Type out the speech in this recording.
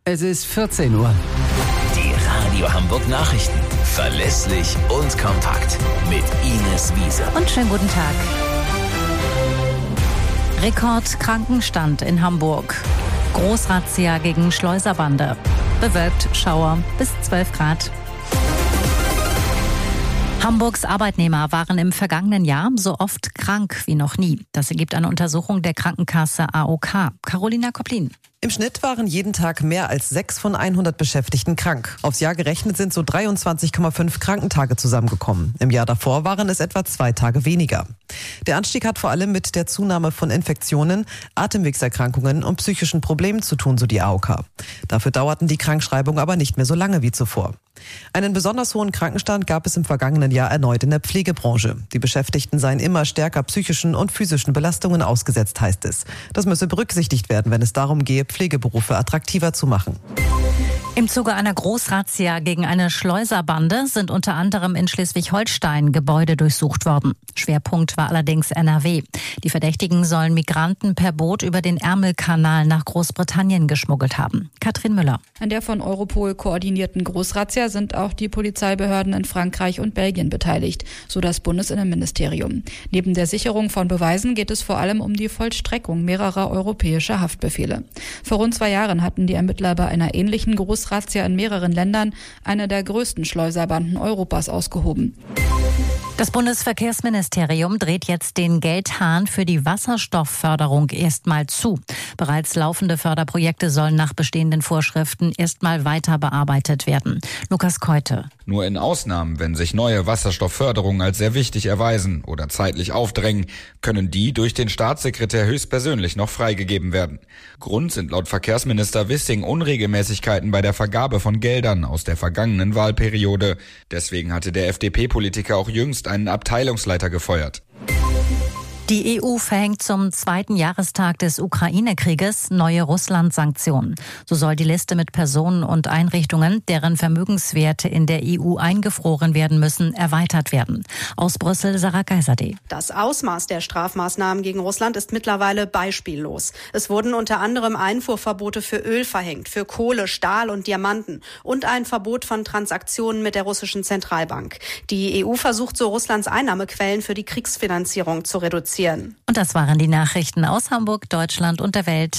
Es ist 14 Uhr. Die Radio Hamburg Nachrichten. Verlässlich und kompakt. Mit Ines Wiese. Und schönen guten Tag. Rekordkrankenstand in Hamburg. Großrazzia gegen Schleuserbande. Bewölkt, Schauer bis 12 Grad. Hamburgs Arbeitnehmer waren im vergangenen Jahr so oft krank wie noch nie. Das ergibt eine Untersuchung der Krankenkasse AOK. Carolina Koplin. Im Schnitt waren jeden Tag mehr als 6 von 100 Beschäftigten krank. Aufs Jahr gerechnet sind so 23,5 Krankentage zusammengekommen. Im Jahr davor waren es etwa 2 Tage weniger. Der Anstieg hat vor allem mit der Zunahme von Infektionen, Atemwegserkrankungen und psychischen Problemen zu tun, so die AOK. Dafür dauerten die Krankschreibungen aber nicht mehr so lange wie zuvor. Einen besonders hohen Krankenstand gab es im vergangenen Jahr erneut in der Pflegebranche. Die Beschäftigten seien immer stärker psychischen und physischen Belastungen ausgesetzt, heißt es. Das müsse berücksichtigt werden, wenn es darum gehe, Pflegeberufe attraktiver zu machen. Im Zuge einer Großrazzia gegen eine Schleuserbande sind unter anderem in Schleswig-Holstein Gebäude durchsucht worden. Schwerpunkt war allerdings NRW. Die Verdächtigen sollen Migranten per Boot über den Ärmelkanal nach Großbritannien geschmuggelt haben. Katrin Müller. An der von Europol koordinierten Großrazzia sind auch die Polizeibehörden in Frankreich und Belgien beteiligt, so das Bundesinnenministerium. Neben der Sicherung von Beweisen geht es vor allem um die Vollstreckung mehrerer europäischer Haftbefehle. Vor rund 2 Jahren hatten die Ermittler bei einer ähnlichen Großrazzia in mehreren Ländern eine der größten Schleuserbanden Europas ausgehoben. Das Bundesverkehrsministerium dreht jetzt den Geldhahn für die Wasserstoffförderung erstmal zu. Bereits laufende Förderprojekte sollen nach bestehenden Vorschriften erstmal weiter bearbeitet werden. Lukas Keute. Nur in Ausnahmen, wenn sich neue Wasserstoffförderungen als sehr wichtig erweisen oder zeitlich aufdrängen, können die durch den Staatssekretär höchstpersönlich noch freigegeben werden. Grund sind laut Verkehrsminister Wissing Unregelmäßigkeiten bei der Vergabe von Geldern aus der vergangenen Wahlperiode. Deswegen hatte der FDP-Politiker auch jüngst einen Abteilungsleiter gefeuert. Die EU verhängt zum 2. Jahrestag des Ukraine-Krieges neue Russland-Sanktionen. So soll die Liste mit Personen und Einrichtungen, deren Vermögenswerte in der EU eingefroren werden müssen, erweitert werden. Aus Brüssel, Sarah Geiserde. Das Ausmaß der Strafmaßnahmen gegen Russland ist mittlerweile beispiellos. Es wurden unter anderem Einfuhrverbote für Öl verhängt, für Kohle, Stahl und Diamanten und ein Verbot von Transaktionen mit der russischen Zentralbank. Die EU versucht so Russlands Einnahmequellen für die Kriegsfinanzierung zu reduzieren. Und das waren die Nachrichten aus Hamburg, Deutschland und der Welt.